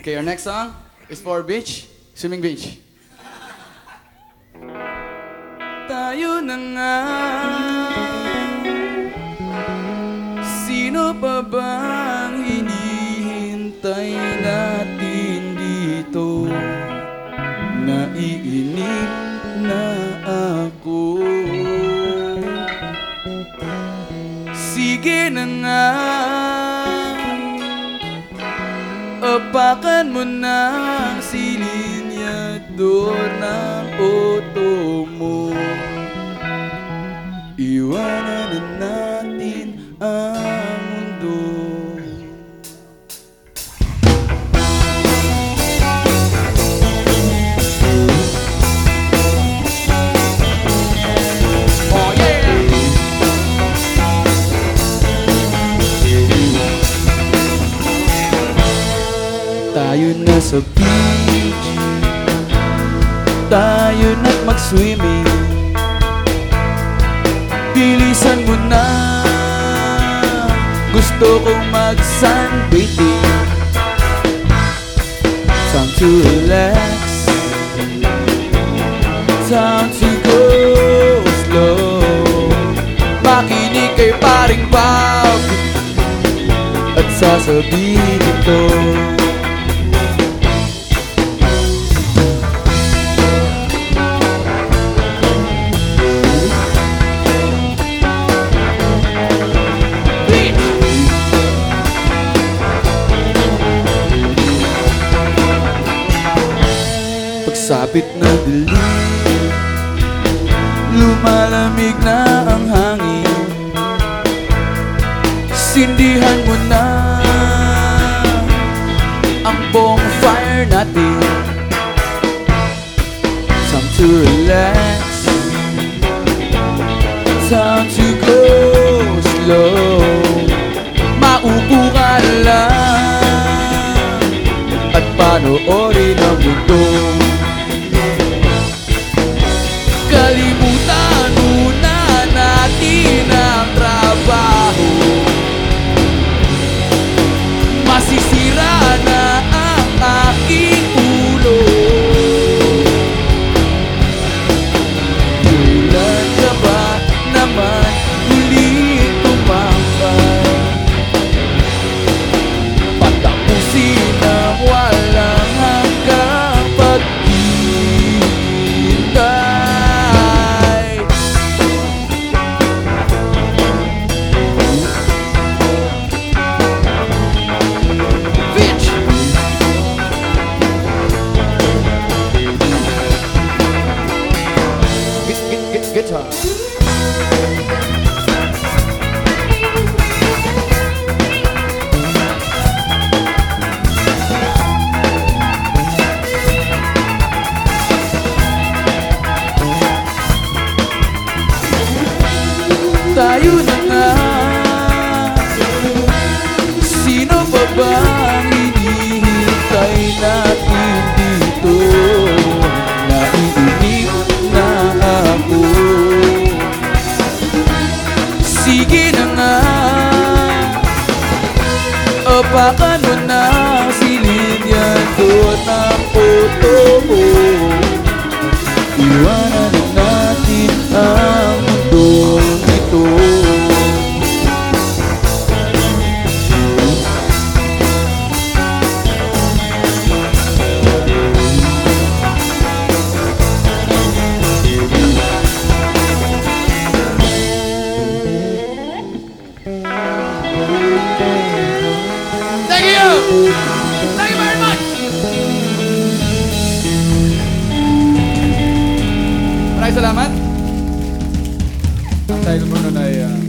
Okay, our next song is for beach, swimming beach. Tayo na nga, sino pa bang hinihintay natin dito? Naiinip na ako. Sige na nga, apakan mo na ang silinyador ng auto mo. Iwanan na natin ang mundo. Oh yeah! Tayo na sa beach, tayo na't mag-swimming. Bilisan mo na, gusto kong mag-sunbathing. Time to relax, time to go slow. Makinig kay paring Bob at sasabihin ito. Pagsapit na dilim, lumalamig na ang hangin. Sindihan mo na ang bonfire natin. Time to relax, time to go slow. Maupo ka lang at panoorin ang mundo. Kalimutan muna natin ang trabaho. Masisira na ang aking ulo. Kailan ka ba naman ulit tumambay? Patapusin ang walang hanggang paghihintay. Guitar. Tayo na nga, sino pa ba ang hinihintay natin dito? Naiinip na ako. Sige na nga, apakan mo na ang silinyador ng auto mo. Iwanan na natin ang mundo nito. Thank you! Thank you very much! Maraming salamat. Ang title mo nun ay